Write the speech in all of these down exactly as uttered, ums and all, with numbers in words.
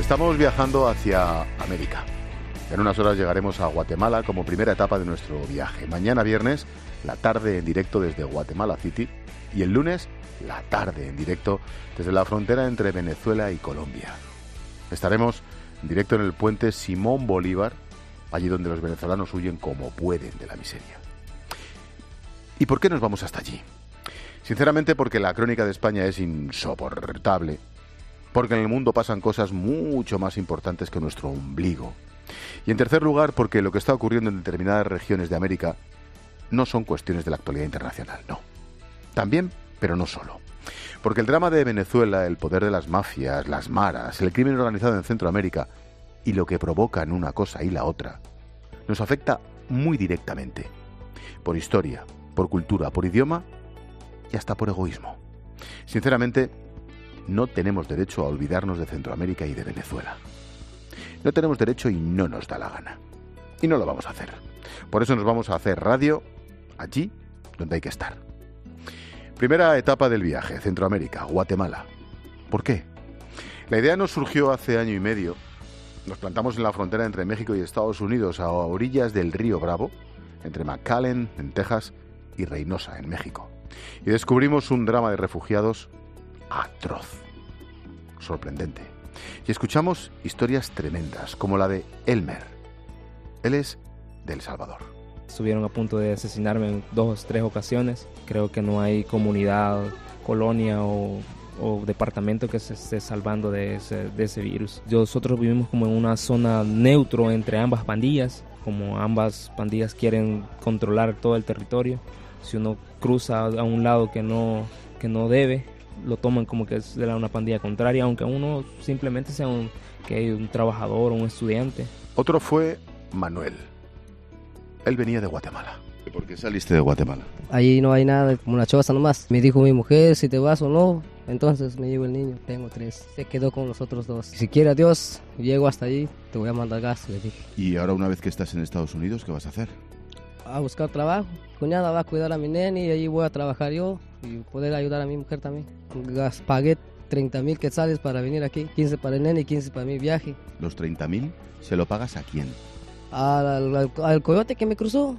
Estamos viajando hacia América. En unas horas llegaremos a Guatemala como primera etapa de nuestro viaje. Mañana viernes, la tarde en directo desde Guatemala City. Y el lunes, la tarde en directo desde la frontera entre Venezuela y Colombia. Estaremos en directo en el puente Simón Bolívar, allí donde los venezolanos huyen como pueden de la miseria. ¿Y por qué nos vamos hasta allí? Sinceramente porque la crónica de España es insoportable. Porque en el mundo pasan cosas mucho más importantes que nuestro ombligo. Y en tercer lugar, porque lo que está ocurriendo en determinadas regiones de América no son cuestiones de la actualidad internacional, no. También, pero no solo. Porque el drama de Venezuela, el poder de las mafias, las maras, el crimen organizado en Centroamérica y lo que provocan una cosa y la otra, nos afecta muy directamente. Por historia, por cultura, por idioma y hasta por egoísmo. Sinceramente, no tenemos derecho a olvidarnos de Centroamérica y de Venezuela. No tenemos derecho y no nos da la gana. Y no lo vamos a hacer. Por eso nos vamos a hacer radio allí donde hay que estar. Primera etapa del viaje, Centroamérica, Guatemala. ¿Por qué? La idea nos surgió hace año y medio. Nos plantamos en la frontera entre México y Estados Unidos, a orillas del río Bravo, entre McAllen, en Texas, y Reynosa, en México. Y descubrimos un drama de refugiados atroz, sorprendente. Y escuchamos historias tremendas, como la de Elmer. Él es de El Salvador. Estuvieron a punto de asesinarme en dos, tres ocasiones. Creo que no hay comunidad, colonia o, o departamento que se esté salvando de ese, de ese virus. Nosotros vivimos como en una zona neutro entre ambas pandillas, como ambas pandillas quieren controlar todo el territorio. Si uno cruza a un lado que no, que no debe, lo toman como que es de una pandilla contraria, aunque uno simplemente sea un, que un trabajador o un estudiante. Otro fue Manuel. Él venía de Guatemala. ¿Y por qué saliste de Guatemala? Ahí no hay nada, como una choza nomás. Me dijo mi mujer si te vas o no, entonces me llevo el niño, tengo tres. Se quedó con los otros dos. Si quiere Dios, llego hasta allí, te voy a mandar gas, le dije. ¿Y ahora una vez que estás en Estados Unidos, qué vas a hacer? A buscar trabajo. Cuñada va a cuidar a mi nene y allí voy a trabajar yo y poder ayudar a mi mujer también. Gas, pagué treinta mil quetzales para venir aquí, quince para el nene y quince para mi viaje. ¿Los treinta mil se lo pagas a quién? Al, al, al coyote que me cruzó.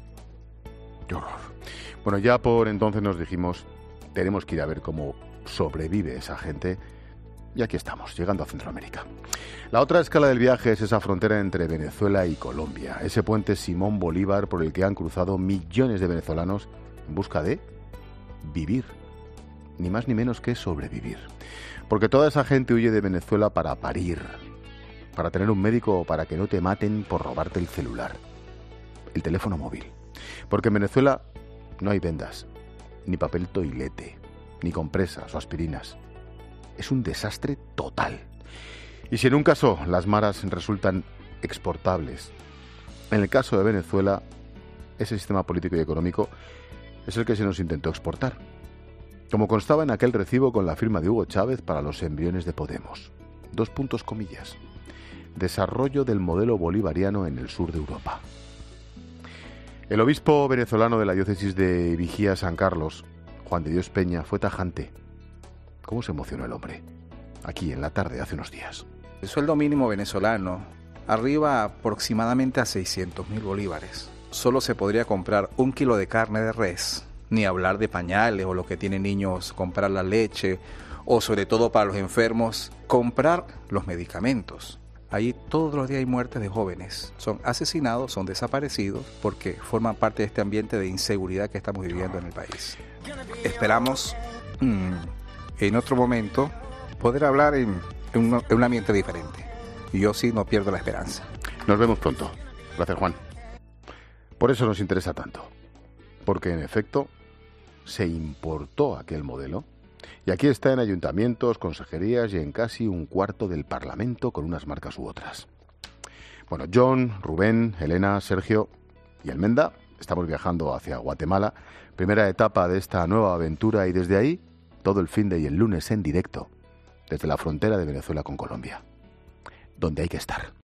Qué horror. Bueno, ya por entonces nos dijimos, tenemos que ir a ver cómo sobrevive esa gente. Y aquí estamos, llegando a Centroamérica. La otra escala del viaje es esa frontera entre Venezuela y Colombia, ese puente Simón Bolívar por el que han cruzado millones de venezolanos en busca de vivir, ni más ni menos que sobrevivir. Porque toda esa gente huye de Venezuela para parir, para tener un médico o para que no te maten por robarte el celular, el teléfono móvil. Porque en Venezuela no hay vendas, ni papel toilete, ni compresas o aspirinas. Es un desastre total. Y si en un caso las maras resultan exportables, en el caso de Venezuela, ese sistema político y económico es el que se nos intentó exportar, como constaba en aquel recibo con la firma de Hugo Chávez para los embriones de Podemos. Dos puntos comillas. Desarrollo del modelo bolivariano en el sur de Europa. El obispo venezolano de la diócesis de Vigía San Carlos, Juan de Dios Peña, fue tajante. ¿Cómo se emocionó el hombre? Aquí en la tarde, hace unos días. El sueldo mínimo venezolano arriba aproximadamente a seiscientos mil bolívares. Solo se podría comprar un kilo de carne de res, ni hablar de pañales o lo que tienen niños, comprar la leche, o sobre todo para los enfermos, comprar los medicamentos. Ahí todos los días hay muertes de jóvenes. Son asesinados, son desaparecidos, porque forman parte de este ambiente de inseguridad que estamos viviendo en el país. Esperamos mmm, en otro momento poder hablar en, en, un, en un ambiente diferente. Y yo sí no pierdo la esperanza. Nos vemos pronto. Gracias, Juan. Por eso nos interesa tanto. Porque, en efecto, se importó aquel modelo. Y aquí está en ayuntamientos, consejerías y en casi un cuarto del Parlamento con unas marcas u otras. Bueno, John, Rubén, Elena, Sergio y Almenda estamos viajando hacia Guatemala. Primera etapa de esta nueva aventura y desde ahí, todo el fin de y el lunes en directo, desde la frontera de Venezuela con Colombia. Donde hay que estar.